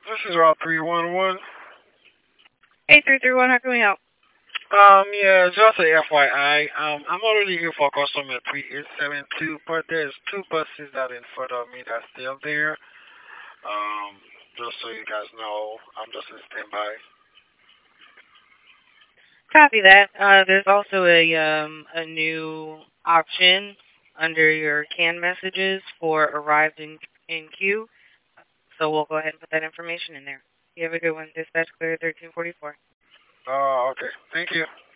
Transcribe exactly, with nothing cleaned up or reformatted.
This is Route three one one. Hey, three three one, how can we help? Um, yeah, just a F Y I. Um, I'm already here for customer three eight seven two, but there's two buses that in front of me that's still there. Um, just so you guys know, I'm just in standby. Copy that. Uh, there's also a um, a new option under your CAN messages for arrived in, in queue. So we'll go ahead and put that information in there. You have a good one. Dispatch clear thirteen forty-four. Oh, okay. Thank you.